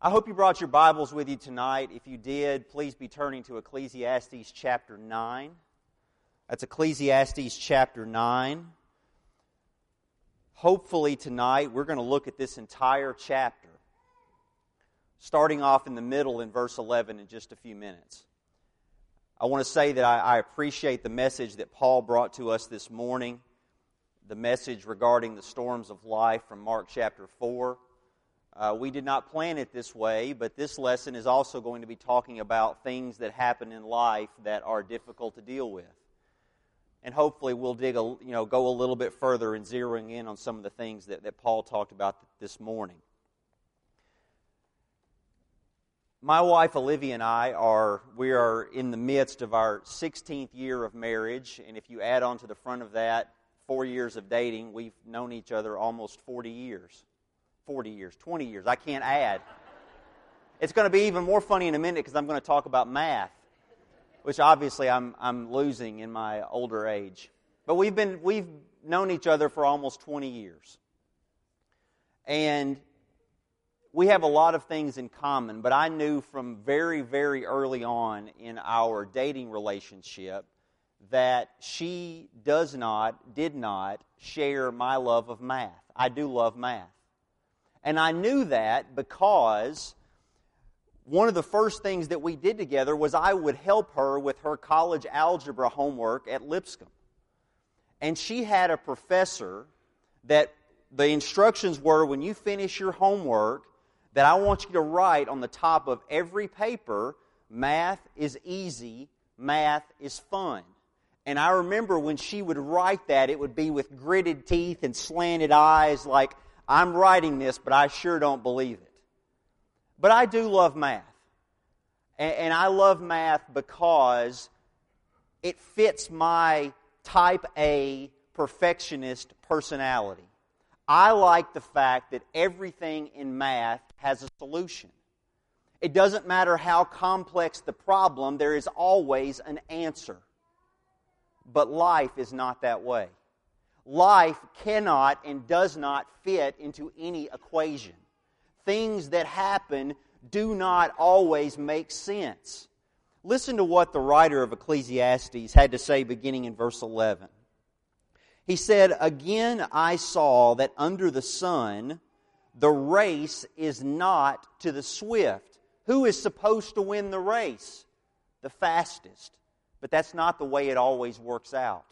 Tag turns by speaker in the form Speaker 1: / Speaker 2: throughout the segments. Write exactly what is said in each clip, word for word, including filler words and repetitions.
Speaker 1: I hope you brought your Bibles with you tonight. If you did, please be turning to Ecclesiastes chapter nine. That's Ecclesiastes chapter nine. Hopefully tonight we're going to look at this entire chapter, starting off in the middle in verse eleven in just a few minutes. I want to say that I, I appreciate the message that Paul brought to us this morning, the message regarding the storms of life from Mark chapter four. Uh, we did not plan it this way, but this lesson is also going to be talking about things that happen in life that are difficult to deal with. And hopefully we'll dig a, you know, go a little bit further in zeroing in on some of the things that, that Paul talked about this morning. My wife Olivia and I are, we are in the midst of our sixteenth year of marriage, and if you add on to the front of that four years of dating, we've known each other almost forty years. forty years, twenty years, I can't add. It's going to be even more funny in a minute because I'm going to talk about math, which obviously I'm I'm losing in my older age. But we've been we've known each other for almost twenty years. And we have a lot of things in common, but I knew from very, very early on in our dating relationship that she does not, did not share my love of math. I do love math. And I knew that because one of the first things that we did together was I would help her with her college algebra homework at Lipscomb. And she had a professor that the instructions were, when you finish your homework, that I want you to write on the top of every paper, math is easy, math is fun. And I remember when she would write that, it would be with gritted teeth and slanted eyes like, I'm writing this, but I sure don't believe it. But I do love math. And, and I love math because it fits my type A perfectionist personality. I like the fact that everything in math has a solution. It doesn't matter how complex the problem, there is always an answer. But life is not that way. Life cannot and does not fit into any equation. Things that happen do not always make sense. Listen to what the writer of Ecclesiastes had to say beginning in verse eleven. He said, "Again I saw that under the sun the race is not to the swift." Who is supposed to win the race? The fastest. But that's not the way it always works out.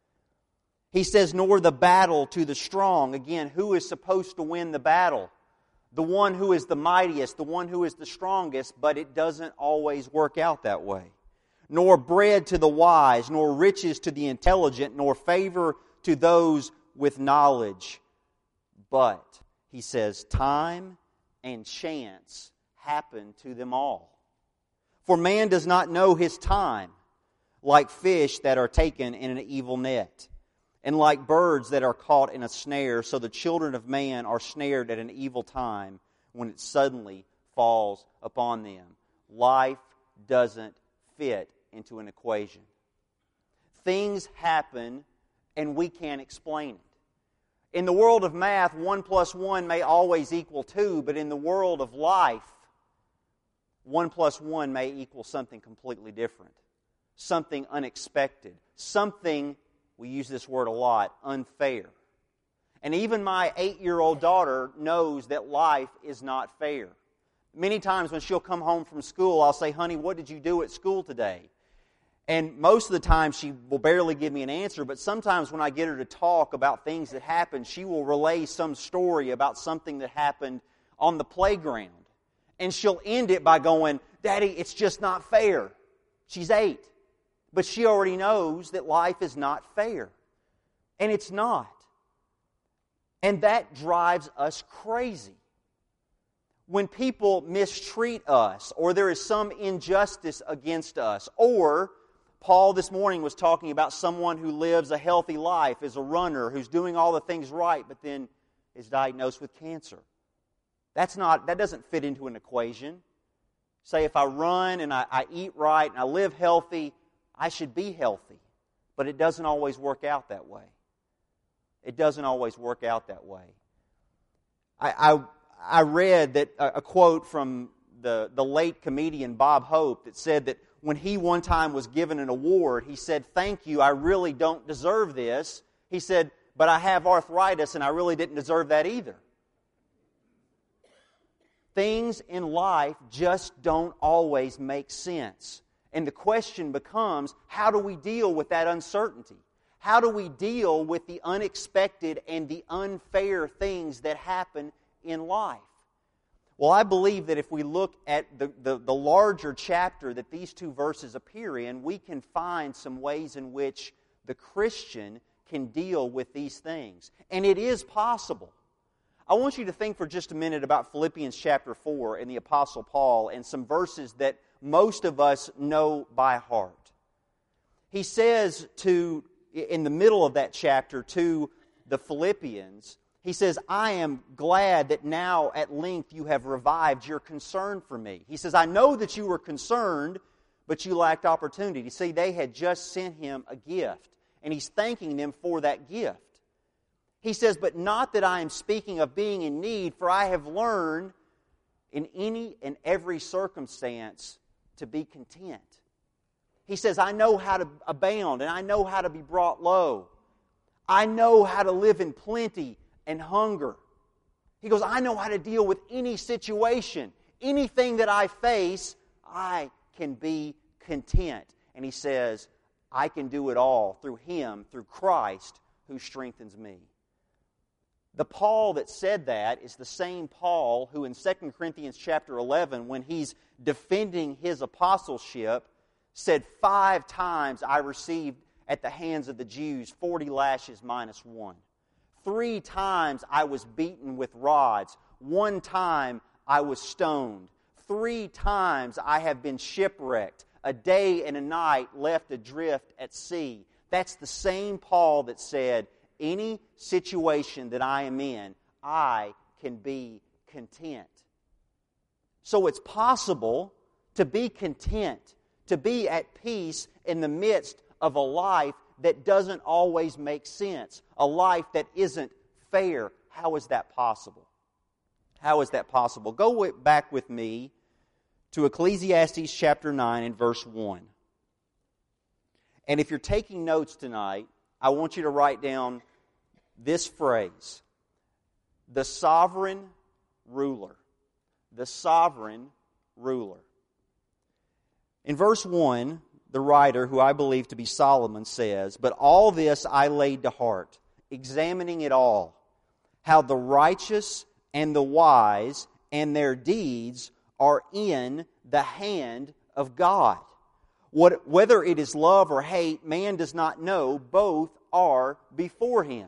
Speaker 1: He says, "Nor the battle to the strong." Again, who is supposed to win the battle? The one who is the mightiest, the one who is the strongest, but it doesn't always work out that way. "Nor bread to the wise, nor riches to the intelligent, nor favor to those with knowledge. But," he says, "time and chance happen to them all. For man does not know his time, like fish that are taken in an evil net, and like birds that are caught in a snare, so the children of man are snared at an evil time when it suddenly falls upon them." Life doesn't fit into an equation. Things happen and we can't explain it. In the world of math, one plus one may always equal two, but in the world of life, one plus one may equal something completely different. Something unexpected. Something, we use this word a lot, unfair. And even my eight-year-old daughter knows that life is not fair. Many times when she'll come home from school, I'll say, "Honey, what did you do at school today?" And most of the time she will barely give me an answer, but sometimes when I get her to talk about things that happened, she will relay some story about something that happened on the playground. And she'll end it by going, "Daddy, it's just not fair." She's eight. But she already knows that life is not fair. And it's not. And that drives us crazy. When people mistreat us, or there is some injustice against us, or Paul this morning was talking about someone who lives a healthy life, is a runner, who's doing all the things right, but then is diagnosed with cancer. That's not, that doesn't fit into an equation. Say if I run and I, I eat right and I live healthy, I should be healthy. But it doesn't always work out that way. It doesn't always work out that way. I, I I read that a, a quote from the, the late comedian Bob Hope that said that when he one time was given an award, he said, "Thank you, I really don't deserve this." He said, "But I have arthritis and I really didn't deserve that either." Things in life just don't always make sense. And the question becomes, how do we deal with that uncertainty? How do we deal with the unexpected and the unfair things that happen in life? Well, I believe that if we look at the, the, the larger chapter that these two verses appear in, we can find some ways in which the Christian can deal with these things. And it is possible. I want you to think for just a minute about Philippians chapter four and the Apostle Paul and some verses that most of us know by heart. He says to, in the middle of that chapter, to the Philippians, he says, "I am glad that now at length you have revived your concern for me." He says, "I know that you were concerned, but you lacked opportunity." See, they had just sent him a gift, and he's thanking them for that gift. He says, "But not that I am speaking of being in need, for I have learned in any and every circumstance to be content." He says, "I know how to abound, and I know how to be brought low. I know how to live in plenty and hunger." He goes, "I know how to deal with any situation. Anything that I face, I can be content." And he says, "I can do it all through Him, through Christ, who strengthens me." The Paul that said that is the same Paul who in Second Corinthians chapter eleven, when he's defending his apostleship, said, "Five times I received at the hands of the Jews forty lashes minus one. Three times I was beaten with rods. One time I was stoned. Three times I have been shipwrecked. A day and a night left adrift at sea." That's the same Paul that said, "Any situation that I am in, I can be content." So it's possible to be content, to be at peace in the midst of a life that doesn't always make sense, a life that isn't fair. How is that possible? How is that possible? Go back with me to Ecclesiastes chapter nine and verse one. And if you're taking notes tonight, I want you to write down this phrase: the sovereign ruler. The sovereign ruler. In verse one, the writer, who I believe to be Solomon, says, "But all this I laid to heart, examining it all, how the righteous and the wise and their deeds are in the hand of God. What, whether it is love or hate, man does not know. Both are before Him."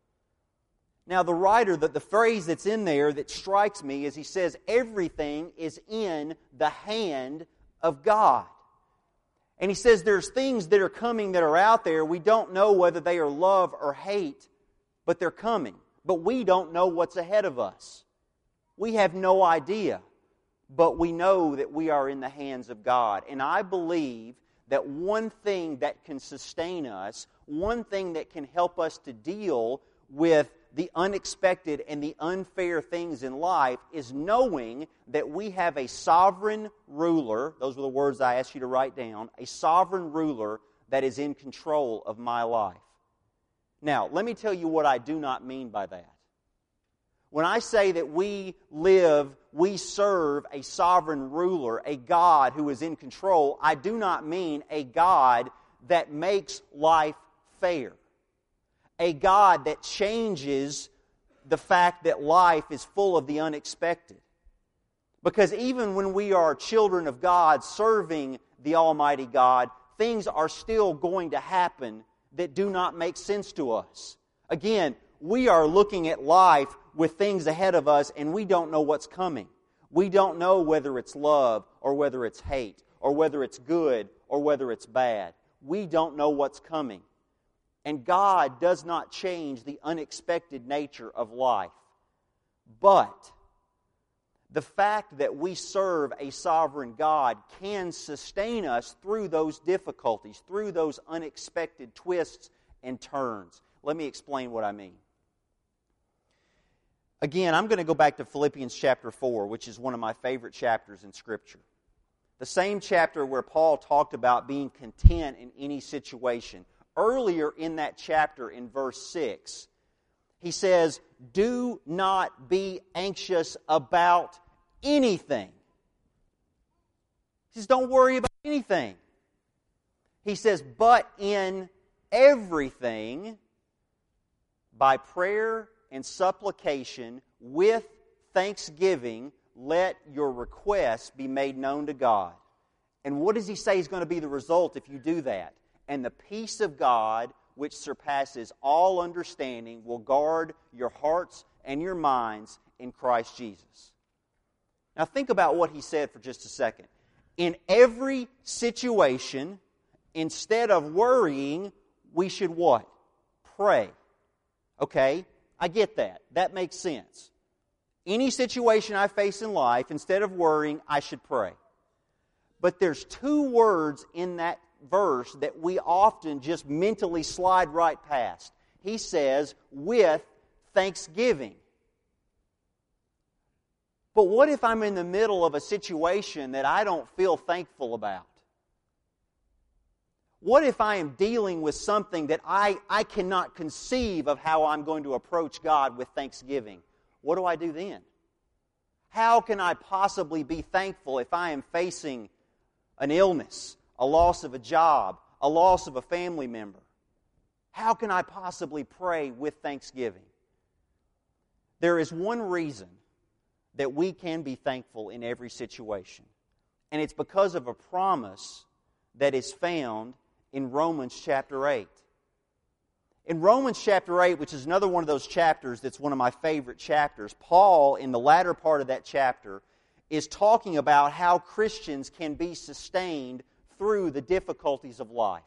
Speaker 1: Now the writer, the, the phrase that's in there that strikes me is he says everything is in the hand of God. And he says there's things that are coming that are out there. We don't know whether they are love or hate, but they're coming. But we don't know what's ahead of us. We have no idea. But we know that we are in the hands of God. And I believe that one thing that can sustain us, one thing that can help us to deal with the unexpected and the unfair things in life is knowing that we have a sovereign ruler. Those were the words I asked you to write down. A sovereign ruler that is in control of my life. Now, let me tell you what I do not mean by that. When I say that we live, we serve a sovereign ruler, a God who is in control, I do not mean a God that makes life fair. A God that changes the fact that life is full of the unexpected. Because even when we are children of God serving the Almighty God, things are still going to happen that do not make sense to us. Again, we are looking at life with things ahead of us and we don't know what's coming. We don't know whether it's love or whether it's hate or whether it's good or whether it's bad. We don't know what's coming. And God does not change the unexpected nature of life. But the fact that we serve a sovereign God can sustain us through those difficulties, through those unexpected twists and turns. Let me explain what I mean. Again, I'm going to go back to Philippians chapter four, which is one of my favorite chapters in Scripture. The same chapter where Paul talked about being content in any situation. Earlier in that chapter, in verse six, he says, "Do not be anxious about anything." He says, don't worry about anything. He says, "But in everything, by prayer and supplication, with thanksgiving, let your requests be made known to God." And what does he say is going to be the result if you do that? "And the peace of God, which surpasses all understanding, will guard your hearts and your minds in Christ Jesus." Now think about what he said for just a second. In every situation, instead of worrying, we should what? Pray. Okay? I get that. That makes sense. Any situation I face in life, instead of worrying, I should pray. But there's two words in that verse that we often just mentally slide right past. He says, "with thanksgiving." But what if I'm in the middle of a situation that I don't feel thankful about? What if I am dealing with something that I, I cannot conceive of how I'm going to approach God with thanksgiving? What do I do then? How can I possibly be thankful if I am facing an illness, a loss of a job, a loss of a family member? How can I possibly pray with thanksgiving? There is one reason that we can be thankful in every situation, and it's because of a promise that is found in Romans chapter eight. In Romans chapter eight, which is another one of those chapters that's one of my favorite chapters, Paul, in the latter part of that chapter, is talking about how Christians can be sustained through the difficulties of life.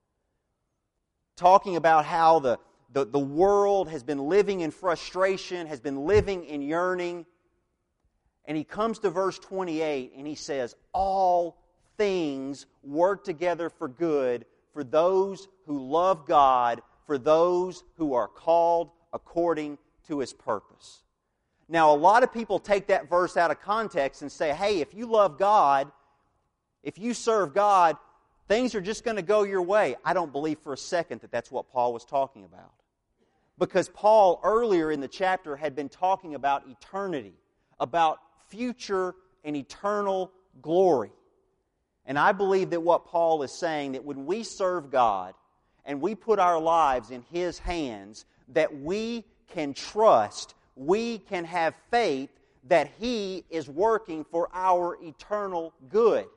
Speaker 1: Talking about how the, the, the world has been living in frustration, has been living in yearning. And he comes to verse twenty-eight and he says, "All things work together for good for those who love God, for those who are called according to His purpose." Now, a lot of people take that verse out of context and say, hey, if you love God, if you serve God, things are just going to go your way. I don't believe for a second that that's what Paul was talking about. Because Paul, earlier in the chapter, had been talking about eternity, about future and eternal glory. And I believe that what Paul is saying, that when we serve God and we put our lives in His hands, that we can trust, we can have faith that He is working for our eternal good.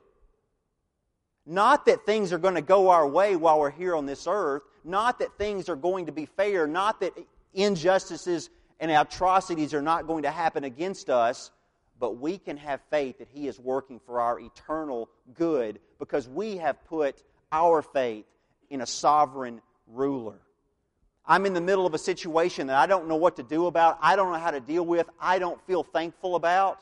Speaker 1: Not that things are going to go our way while we're here on this earth, not that things are going to be fair, not that injustices and atrocities are not going to happen against us, but we can have faith that He is working for our eternal good because we have put our faith in a sovereign ruler. I'm in the middle of a situation that I don't know what to do about, I don't know how to deal with, I don't feel thankful about.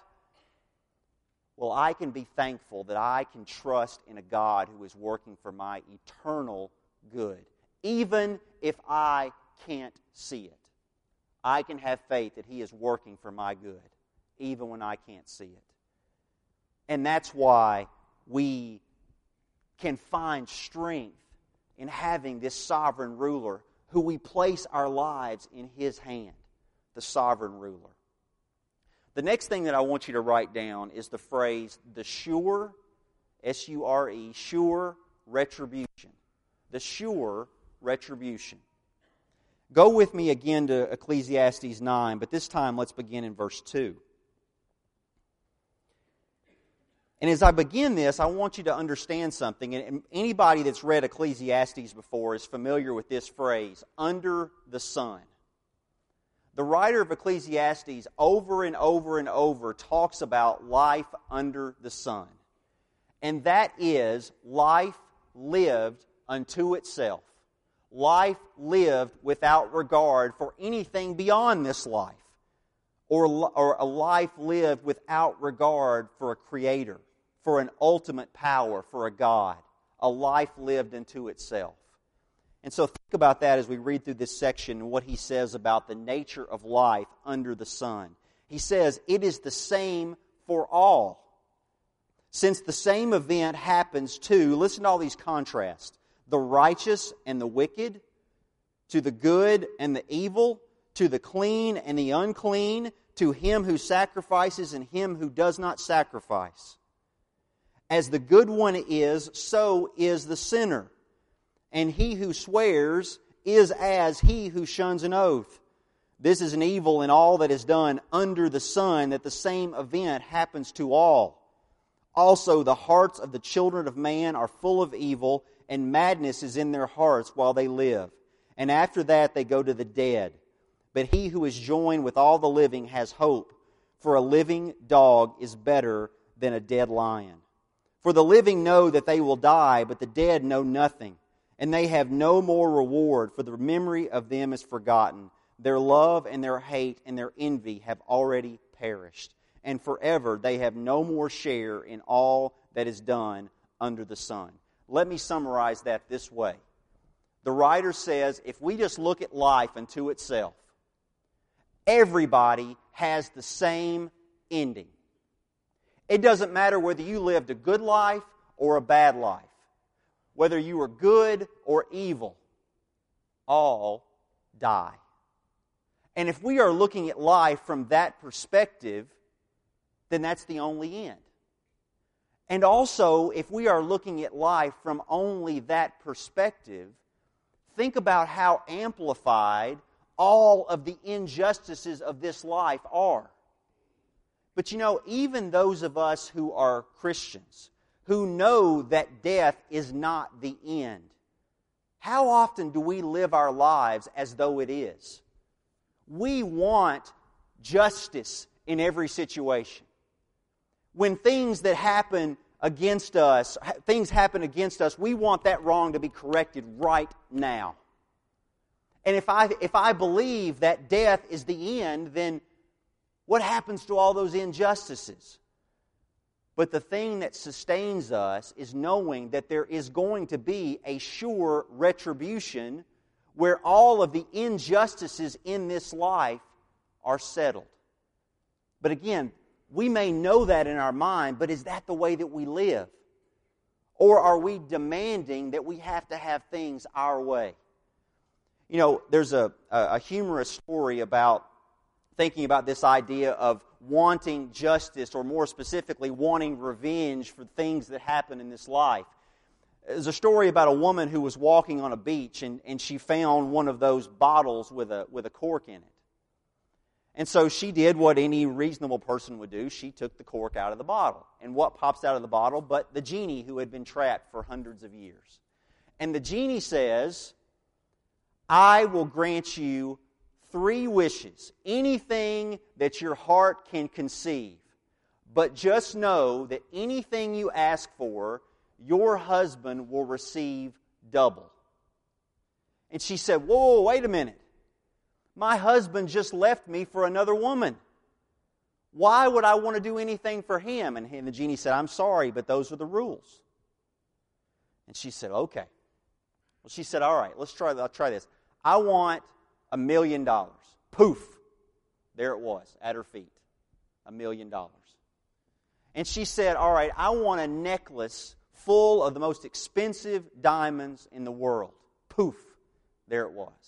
Speaker 1: Well, I can be thankful that I can trust in a God who is working for my eternal good. Even if I can't see it, I can have faith that He is working for my good, even when I can't see it. And that's why we can find strength in having this sovereign ruler who we place our lives in His hand, the sovereign ruler. The next thing that I want you to write down is the phrase, the sure, S U R E, sure retribution. The sure retribution. Go with me again to Ecclesiastes nine, but this time let's begin in verse two. And as I begin this, I want you to understand something. And anybody that's read Ecclesiastes before is familiar with this phrase, under the sun. The writer of Ecclesiastes over and over and over talks about life under the sun. And that is life lived unto itself. Life lived without regard for anything beyond this life. Or, or a life lived without regard for a creator, for an ultimate power, for a God. A life lived unto itself. And so think Think about that as we read through this section and what he says about the nature of life under the sun. He says, it is the same for all. Since the same event happens to, listen to all these contrasts, the righteous and the wicked, to the good and the evil, to the clean and the unclean, to him who sacrifices and him who does not sacrifice. As the good one is, so is the sinner. And he who swears is as he who shuns an oath. This is an evil in all that is done under the sun, that the same event happens to all. Also, the hearts of the children of man are full of evil, and madness is in their hearts while they live. And after that they go to the dead. But he who is joined with all the living has hope, for a living dog is better than a dead lion. For the living know that they will die, but the dead know nothing, and they have no more reward, for the memory of them is forgotten. Their love and their hate and their envy have already perished, and forever they have no more share in all that is done under the sun. Let me summarize that this way. The writer says, if we just look at life unto itself, everybody has the same ending. It doesn't matter whether you lived a good life or a bad life, whether you were good or evil, all die. And if we are looking at life from that perspective, then that's the only end. And also, if we are looking at life from only that perspective, think about how amplified all of the injustices of this life are. But you know, even those of us who are Christians, who know that death is not the end, how often do we live our lives as though it is? We want justice in every situation. When things that happen against us, things happen against us, we want that wrong to be corrected right now. And if I if I believe that death is the end, then what happens to all those injustices? But the thing that sustains us is knowing that there is going to be a sure retribution where all of the injustices in this life are settled. But again, we may know that in our mind, but is that the way that we live? Or are we demanding that we have to have things our way? You know, there's a, a humorous story about thinking about this idea of wanting justice, or more specifically, wanting revenge for things that happen in this life. There's a story about a woman who was walking on a beach, and, and she found one of those bottles with a with a cork in it. And so she did what any reasonable person would do. She took the cork out of the bottle. And what pops out of the bottle but the genie who had been trapped for hundreds of years. And the genie says, I will grant you three wishes, anything that your heart can conceive. But just know that anything you ask for, your husband will receive double. And she said, whoa, wait a minute. My husband just left me for another woman. Why would I want to do anything for him? And the genie said, I'm sorry, but those are the rules. And she said, okay. Well, she said, all right, let's try, I'll try this. I want a million dollars. Poof. There it was, at her feet. A million dollars. And she said, all right, I want a necklace full of the most expensive diamonds in the world. Poof. There it was.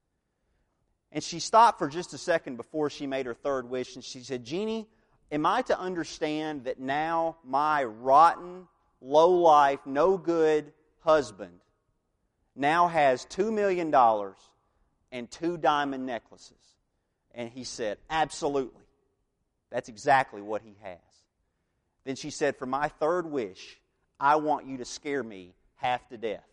Speaker 1: And she stopped for just a second before she made her third wish, and she said, Genie, am I to understand that now my rotten, low-life, no-good husband now has two million dollars and two diamond necklaces? And he said, absolutely. That's exactly what he has. Then she said, for my third wish, I want you to scare me half to death.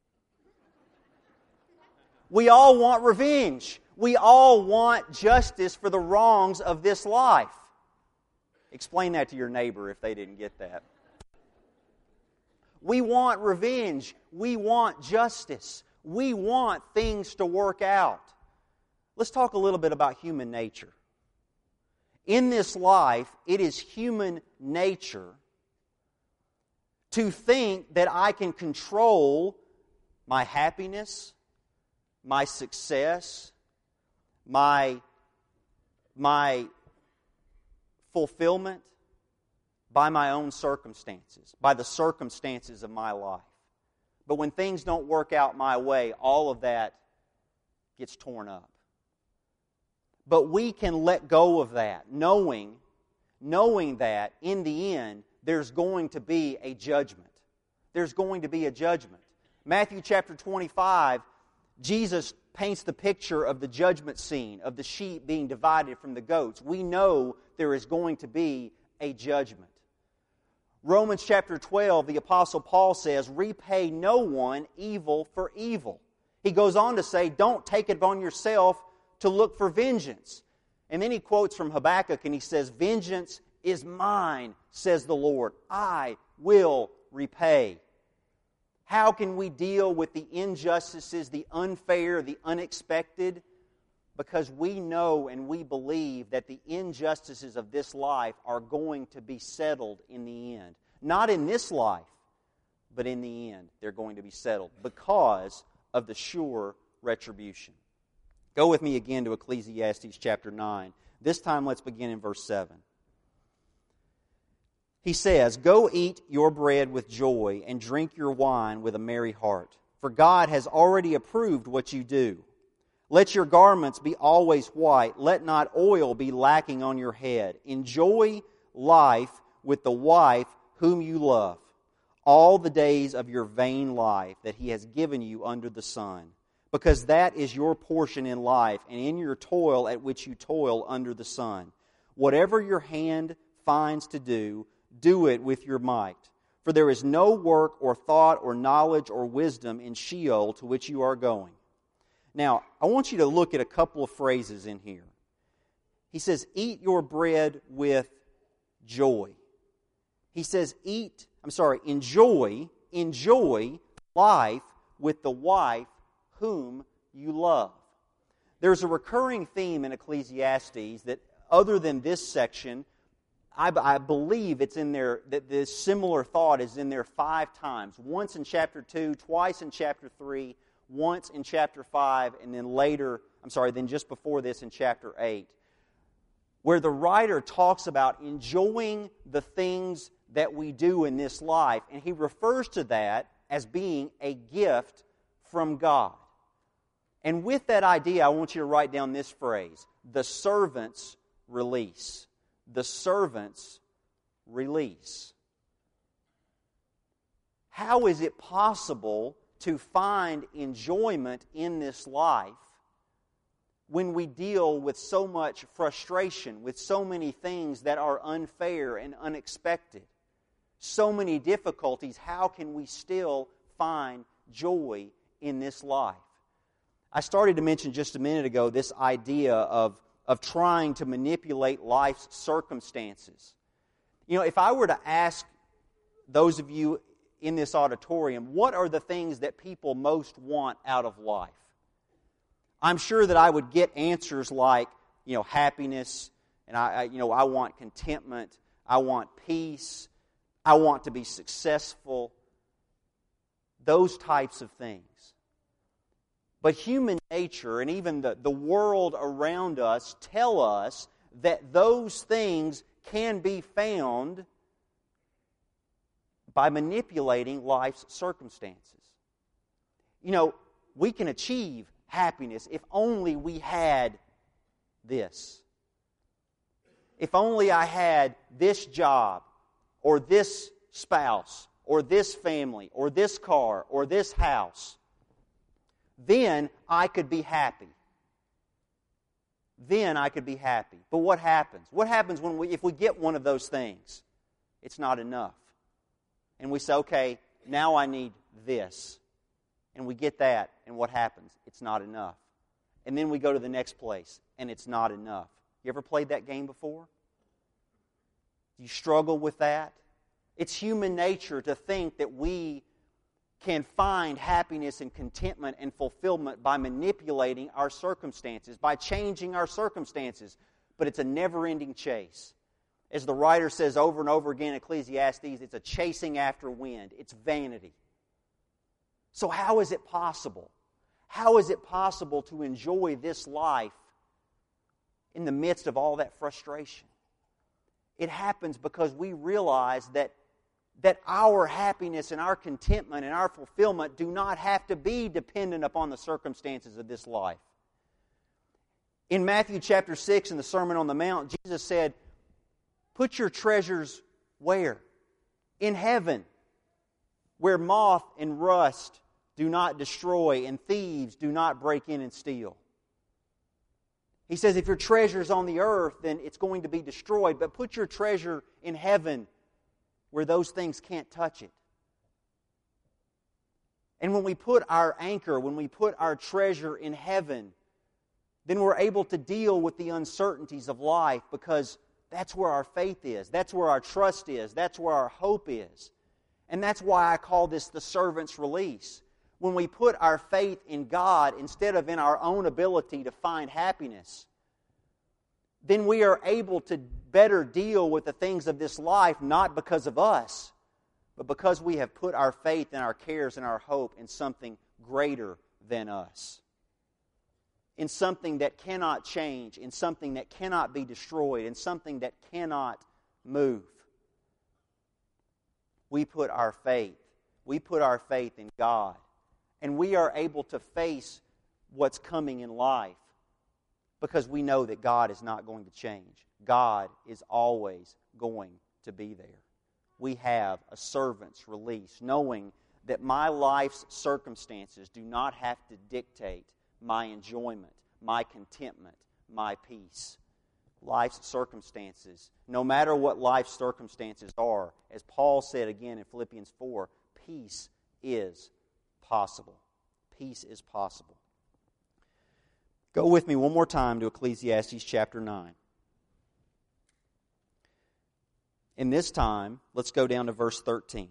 Speaker 1: We all want revenge. We all want justice for the wrongs of this life. Explain that to your neighbor if they didn't get that. We want revenge. We want justice. We want things to work out. Let's talk a little bit about human nature. In this life, it is human nature to think that I can control my happiness, my success, my, my fulfillment by my own circumstances, by the circumstances of my life. But when things don't work out my way, all of that gets torn up. But we can let go of that, knowing, knowing that in the end, there's going to be a judgment. There's going to be a judgment. Matthew chapter twenty-five, Jesus paints the picture of the judgment scene, of the sheep being divided from the goats. We know there is going to be a judgment. Romans chapter twelve, the Apostle Paul says, repay no one evil for evil. He goes on to say, don't take it upon yourself to look for vengeance. And then he quotes from Habakkuk and he says, vengeance is mine, says the Lord. I will repay. How can we deal with the injustices, the unfair, the unexpected? Because we know and we believe that the injustices of this life are going to be settled in the end. Not in this life, but in the end, they're going to be settled because of the sure retribution. Go with me again to Ecclesiastes chapter nine. This time let's begin in verse seven. He says, go eat your bread with joy and drink your wine with a merry heart, for God has already approved what you do. Let your garments be always white. Let not oil be lacking on your head. Enjoy life with the wife whom you love, all the days of your vain life that He has given you under the sun, because that is your portion in life and in your toil at which you toil under the sun. Whatever your hand finds to do, do it with your might. For there is no work or thought or knowledge or wisdom in Sheol to which you are going. Now, I want you to look at a couple of phrases in here. He says, eat your bread with joy. He says, eat, I'm sorry, enjoy, enjoy life with the wife whom you love. There's a recurring theme in Ecclesiastes that, other than this section, I, I believe it's in there, that this similar thought is in there five times. Once in chapter two, twice in chapter three, once in chapter five, and then later, I'm sorry, then just before this in chapter eight, where the writer talks about enjoying the things that we do in this life, and he refers to that as being a gift from God. And with that idea, I want you to write down this phrase, the servant's release. The servant's release. How is it possible to find enjoyment in this life when we deal with so much frustration, with so many things that are unfair and unexpected? So many difficulties, how can we still find joy in this life? I started to mention just a minute ago this idea of of trying to manipulate life's circumstances. You know, if I were to ask those of you in this auditorium, what are the things that people most want out of life? I'm sure that I would get answers like, you know, happiness, and I, I you know, I want contentment, I want peace, I want to be successful, those types of things. But human nature and even the, the world around us tell us that those things can be found by manipulating life's circumstances. You know, we can achieve happiness if only we had this. If only I had this job, or this spouse, or this family, or this car, or this house, then I could be happy. Then I could be happy. But what happens? What happens when we, if we get one of those things? It's not enough. And we say, okay, now I need this. And we get that, and what happens? It's not enough. And then we go to the next place, and it's not enough. You ever played that game before? Do you struggle with that? It's human nature to think that we can find happiness and contentment and fulfillment by manipulating our circumstances, by changing our circumstances. But it's a never-ending chase. As the writer says over and over again in Ecclesiastes, it's a chasing after wind. It's vanity. So how is it possible? How is it possible to enjoy this life in the midst of all that frustration? It happens because we realize that, that our happiness and our contentment and our fulfillment do not have to be dependent upon the circumstances of this life. In Matthew chapter six, in the Sermon on the Mount, Jesus said, put your treasures where? In heaven, where moth and rust do not destroy and thieves do not break in and steal. He says if your treasure is on the earth, then it's going to be destroyed. But put your treasure in heaven where those things can't touch it. And when we put our anchor, when we put our treasure in heaven, then we're able to deal with the uncertainties of life because that's where our faith is. That's where our trust is. That's where our hope is. And that's why I call this the servant's release. When we put our faith in God instead of in our own ability to find happiness, then we are able to better deal with the things of this life, not because of us, but because we have put our faith and our cares and our hope in something greater than us. In something that cannot change, in something that cannot be destroyed, in something that cannot move. We put our faith, we put our faith in God. And we are able to face what's coming in life because we know that God is not going to change. God is always going to be there. We have a servant's release, knowing that my life's circumstances do not have to dictate my enjoyment, my contentment, my peace. Life's circumstances, no matter what life's circumstances are, as Paul said again in Philippians four, peace is possible. Peace is possible. Go with me one more time to Ecclesiastes chapter nine. And this time, let's go down to verse thirteen.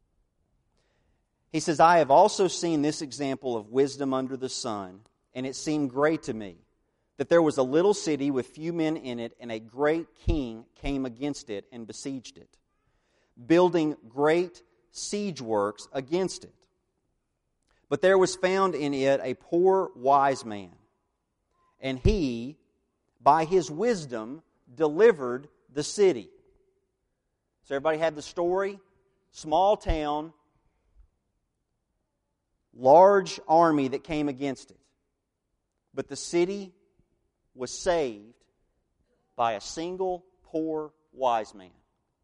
Speaker 1: He says, I have also seen this example of wisdom under the sun, and it seemed great to me that there was a little city with few men in it, and a great king came against it and besieged it, building great siege works against it. But there was found in it a poor wise man, and he, by his wisdom, delivered the city. So everybody had the story? Small town, large army that came against it. But the city was saved by a single poor wise man.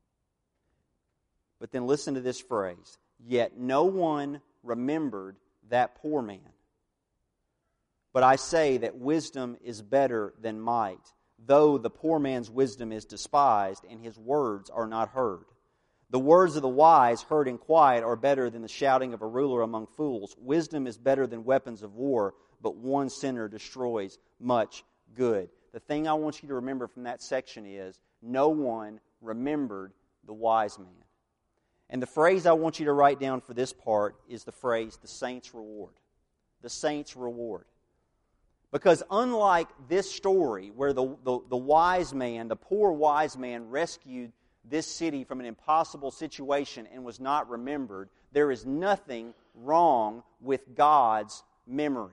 Speaker 1: But then listen to this phrase, yet no one remembered that poor man. But I say that wisdom is better than might, though the poor man's wisdom is despised and his words are not heard. The words of the wise heard in quiet are better than the shouting of a ruler among fools. Wisdom is better than weapons of war, but one sinner destroys much good. The thing I want you to remember from that section is, no one remembered the wise man. And the phrase I want you to write down for this part is the phrase, the saint's reward. The saint's reward. Because unlike this story where the, the, the wise man, the poor wise man rescued this city from an impossible situation and was not remembered, there is nothing wrong with God's memory.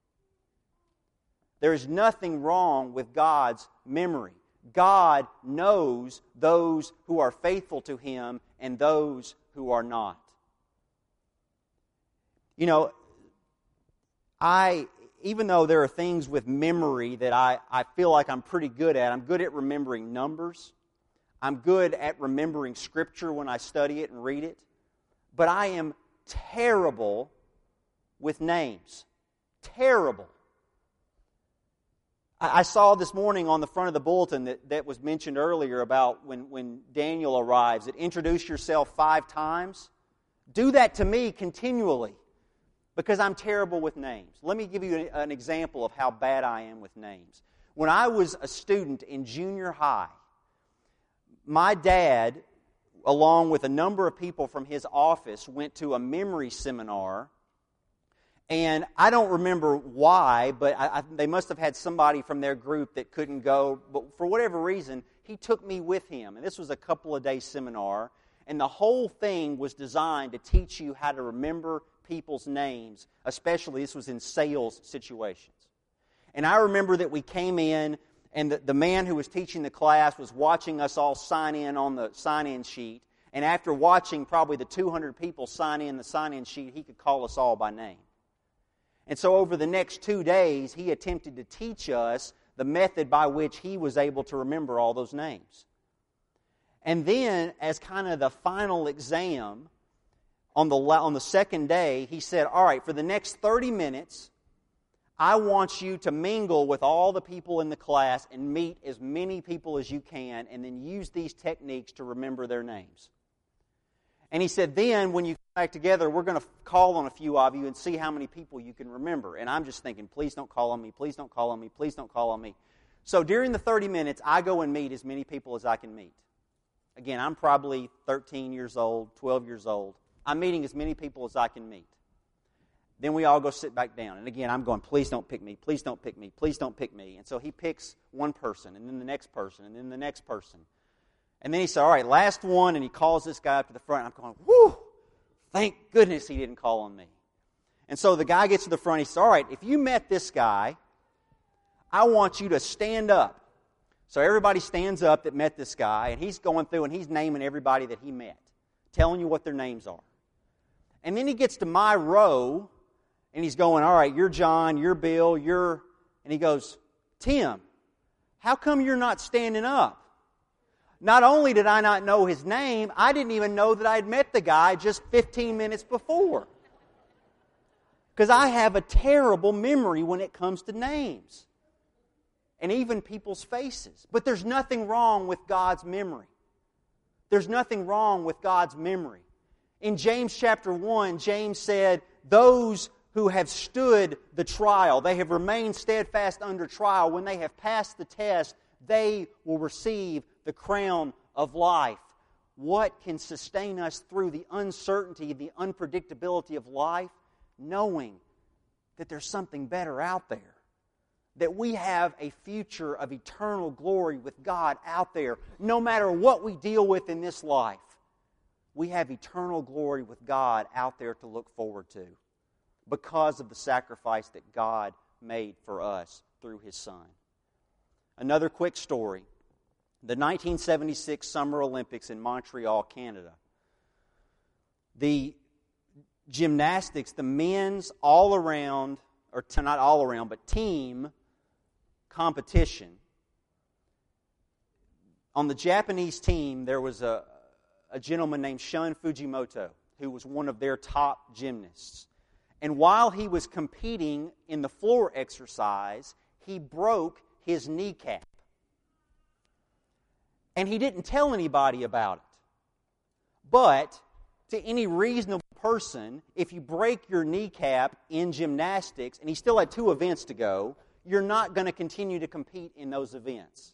Speaker 1: There is nothing wrong with God's memory. God knows those who are faithful to Him and those who are not. You know, I, even though there are things with memory that I, I feel like I'm pretty good at, I'm good at remembering numbers. I'm good at remembering Scripture when I study it and read it. But I am terrible with names. Terrible. I saw this morning on the front of the bulletin that, that was mentioned earlier about when, when Daniel arrives, that introduce yourself five times. Do that to me continually because I'm terrible with names. Let me give you an example of how bad I am with names. When I was a student in junior high, my dad, along with a number of people from his office, went to a memory seminar. And I don't remember why, but I, I, they must have had somebody from their group that couldn't go. But for whatever reason, he took me with him. And this was a couple of day seminar. And the whole thing was designed to teach you how to remember people's names, especially this was in sales situations. And I remember that we came in, and the, the man who was teaching the class was watching us all sign in on the sign-in sheet. And after watching probably the two hundred people sign in the sign-in sheet, he could call us all by name. And so over the next two days, he attempted to teach us the method by which he was able to remember all those names. And then, as kind of the final exam, on the, on the second day, he said, all right, for the next thirty minutes, I want you to mingle with all the people in the class and meet as many people as you can, and then use these techniques to remember their names. And he said, then, when you come back together, we're going to call on a few of you and see how many people you can remember. And I'm just thinking, please don't call on me, please don't call on me, please don't call on me. So during the thirty minutes, I go and meet as many people as I can meet. Again, I'm probably thirteen years old, twelve years old. I'm meeting as many people as I can meet. Then we all go sit back down. And again, I'm going, please don't pick me, please don't pick me, please don't pick me. And so he picks one person, and then the next person, and then the next person. And then he said, all right, last one, and he calls this guy up to the front. I'm going, whew, thank goodness he didn't call on me. And so the guy gets to the front. He says, all right, if you met this guy, I want you to stand up. So everybody stands up that met this guy, and he's going through and he's naming everybody that he met, telling you what their names are. And then he gets to my row, and he's going, all right, you're John, you're Bill, you're... And he goes, Tim, how come you're not standing up? Not only did I not know his name, I didn't even know that I had met the guy just fifteen minutes before. Because I have a terrible memory when it comes to names. And even people's faces. But there's nothing wrong with God's memory. There's nothing wrong with God's memory. In James chapter one, James said, those who have stood the trial, they have remained steadfast under trial, when they have passed the test, they will receive the crown of life. What can sustain us through the uncertainty, the unpredictability of life? Knowing that there's something better out there. That we have a future of eternal glory with God out there. No matter what we deal with in this life, we have eternal glory with God out there to look forward to because of the sacrifice that God made for us through His Son. Another quick story. The nineteen seventy-six Summer Olympics in Montreal, Canada. The gymnastics, the men's all around, or not all around, but team competition. On the Japanese team, there was a, a gentleman named Shun Fujimoto, who was one of their top gymnasts. And while he was competing in the floor exercise, he broke his kneecap. And he didn't tell anybody about it. But to any reasonable person, if you break your kneecap in gymnastics, and he still had two events to go, you're not going to continue to compete in those events.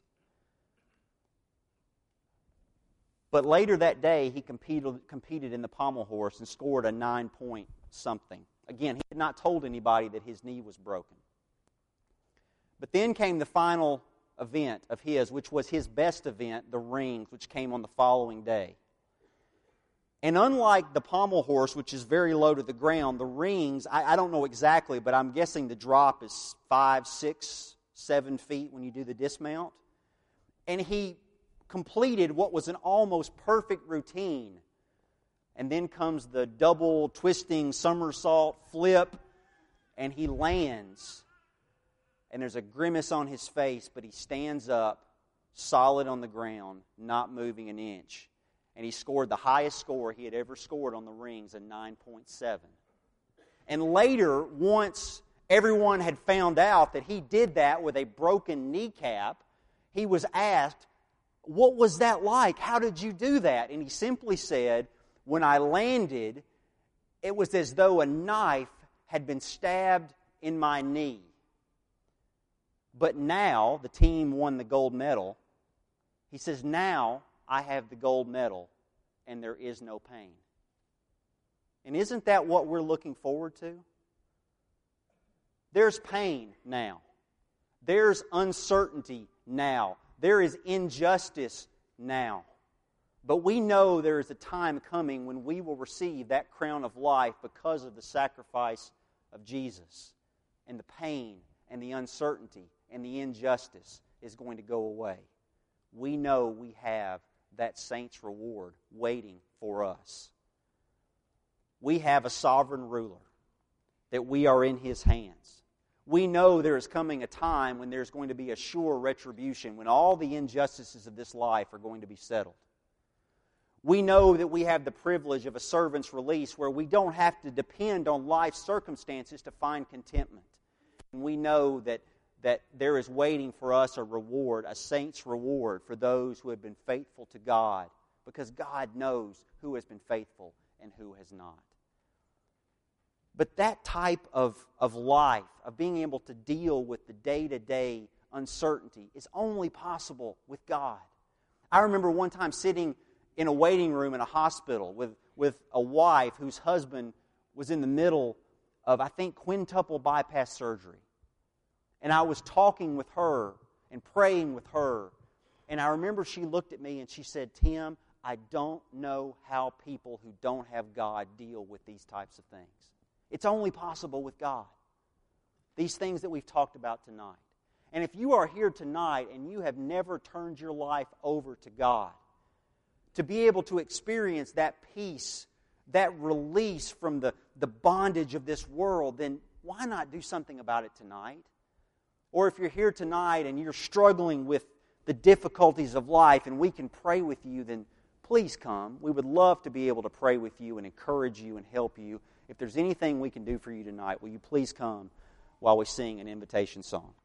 Speaker 1: But later that day, he competed, competed in the pommel horse and scored a nine-point something. Again, he had not told anybody that his knee was broken. But then came the final event of his, which was his best event, the rings, which came on the following day. And unlike the pommel horse, which is very low to the ground, the rings, I, I don't know exactly, but I'm guessing the drop is five, six, seven feet when you do the dismount. And he completed what was an almost perfect routine. And then comes the double twisting somersault flip, and he lands. And there's a grimace on his face, but he stands up, solid on the ground, not moving an inch. And he scored the highest score he had ever scored on the rings, a nine point seven. And later, once everyone had found out that he did that with a broken kneecap, he was asked, what was that like? How did you do that? And he simply said, when I landed, it was as though a knife had been stabbed in my knee. But now, the team won the gold medal. He says, now I have the gold medal, and there is no pain. And isn't that what we're looking forward to? There's pain now. There's uncertainty now. There is injustice now. But we know there is a time coming when we will receive that crown of life because of the sacrifice of Jesus. And the pain and the uncertainty and the injustice is going to go away. We know we have that saint's reward waiting for us. We have a sovereign ruler, that we are in His hands. We know there is coming a time when there's going to be a sure retribution, when all the injustices of this life are going to be settled. We know that we have the privilege of a servant's release where we don't have to depend on life's circumstances to find contentment. And we know that, that there is waiting for us a reward, a saint's reward for those who have been faithful to God, because God knows who has been faithful and who has not. But that type of, of life, of being able to deal with the day-to-day uncertainty, is only possible with God. I remember one time sitting in a waiting room in a hospital with, with a wife whose husband was in the middle of, I think, quintuple bypass surgery. And I was talking with her and praying with her. And I remember she looked at me and she said, "Tim, I don't know how people who don't have God deal with these types of things." It's only possible with God. These things that we've talked about tonight. And if you are here tonight and you have never turned your life over to God, to be able to experience that peace, that release from the, the bondage of this world, then why not do something about it tonight? Or if you're here tonight and you're struggling with the difficulties of life and we can pray with you, then please come. We would love to be able to pray with you and encourage you and help you. If there's anything we can do for you tonight, will you please come while we sing an invitation song?